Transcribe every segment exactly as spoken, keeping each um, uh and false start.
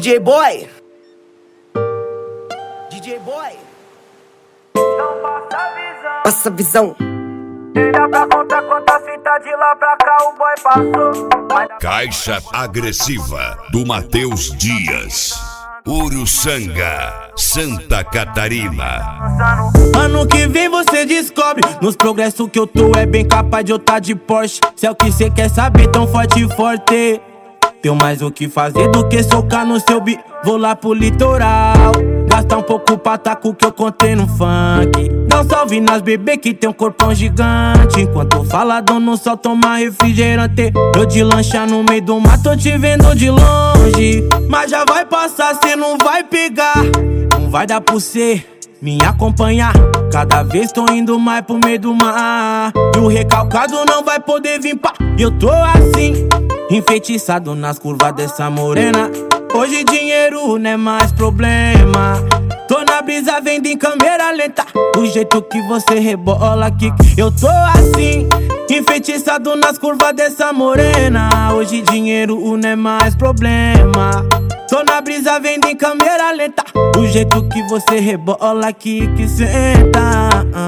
D J Boy, D J Boy, passa a visão. Tira pra conta quanta fita de lá pra cá o boy passou. Caixa agressiva do Matheus Dias, Uruçanga, Santa Catarina. Ano que vem você descobre, nos progressos que eu tô é bem capaz de eu tá de Porsche. Se é o que cê quer saber, tão forte e forte. Tenho mais o que fazer do que socar no seu beat. Vou lá pro litoral, gastar um pouco pra tá com o que eu contei no funk. Dá um salve nas bebê que tem um corpão gigante. Enquanto faladão no sol toma refrigerante. Eu de lancha no meio do mato, tô te vendo de longe. Mas já vai passar, cê não vai pegar. Não vai dar pra cê me acompanhar. Cada vez tô indo mais pro meio do mar. E o recalcado não vai poder vir pá. Eu tô assim, enfeitiçado nas curvas dessa morena. Hoje dinheiro não é mais problema. Tô na brisa vendo em câmera lenta. Do jeito que você rebola aqui. Eu tô assim, enfeitiçado nas curvas dessa morena. Hoje dinheiro não é mais problema. Tô na brisa vendo em câmera lenta. Do jeito que você rebola aqui que senta.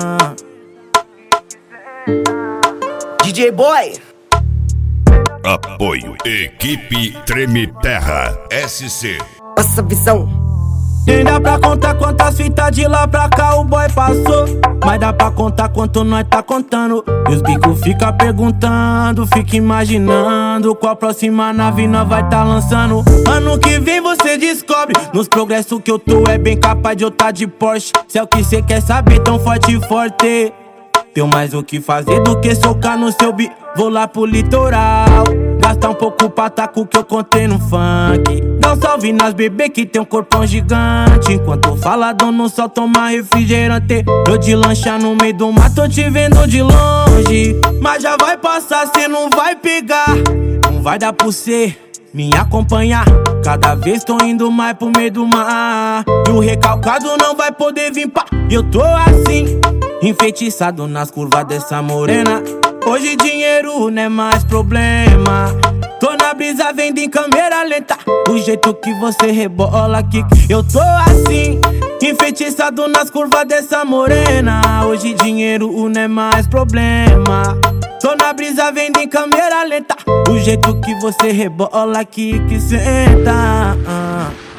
D J Boy, Apoio Equipe Treme Terra S C. passa a visão. Nem dá pra contar quantas fitas de lá pra cá o boy passou. Mas dá pra contar quanto nós tá contando. E os bicos fica perguntando, fica imaginando qual próxima nave nós vai tá lançando. Ano que vem você descobre, nos progressos que eu tô é bem capaz de eu tá de Porsche. Se é o que cê quer saber, tão forte e forte. Tenho mais o que fazer do que socar no seu beat. Vou lá pro litoral, gastar um pouco pra tá com o que eu contei no funk. Dá um salve nas bebê que tem um corpão gigante. Enquanto faladão no sol toma refrigerante. Eu de lancha no meio do mato, tô te vendo de longe. Mas já vai passar, cê não vai pegar. Não vai dar pra cê me acompanhar. Cada vez tô indo mais pro meio do mar. E o recalcado não vai poder vir pá. Eu tô assim, enfeitiçado nas curvas dessa morena. Hoje dinheiro não é mais problema. Tô na brisa vendo em câmera lenta. Do jeito que você rebola aqui. Eu tô assim, enfeitiçado nas curvas dessa morena. Hoje dinheiro não é mais problema. Tô na brisa vendo em câmera lenta. Do jeito que você rebola aqui que senta.